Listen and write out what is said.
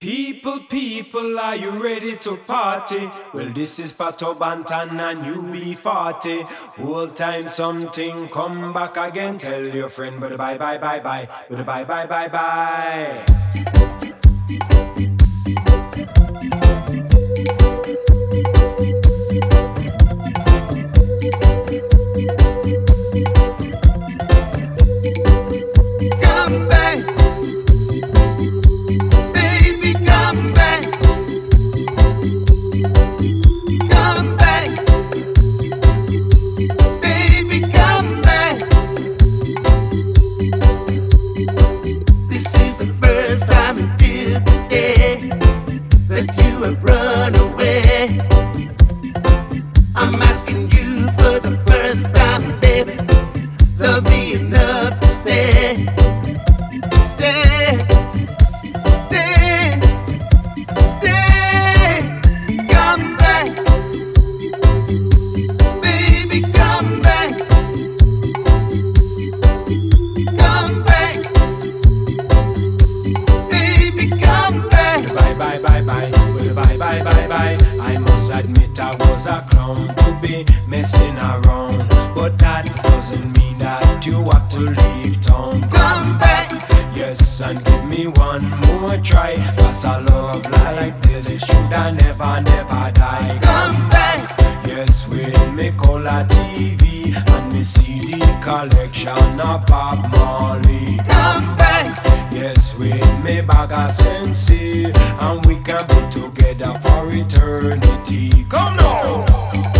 People, are you ready to party? Well, this is Pato Bantan and UB40. Whole time something come back again. Tell your friend, but bye, bye, bye, bye. But bye, bye, bye, bye. Come back, baby, come back. Come back, baby, come back. This is the first time until today that you have run away. I'm asking you for the first time, baby. Love me enough to stay. Stay, stay, stay. Come back, baby, come back. Come back, baby, come back. Bye, bye, bye, bye. Well, bye, bye, bye, bye. I must admit I was a clown to be messing around, but that doesn't mean that you have to leave town. Come back, Yes, and give me one more try. Cause a love like this, it should have never, never die. come back, Yes, with me color TV and me CD collection of Bob Marley. come back. Yes, with me bag of Sensi, and we can be together for eternity. Come now!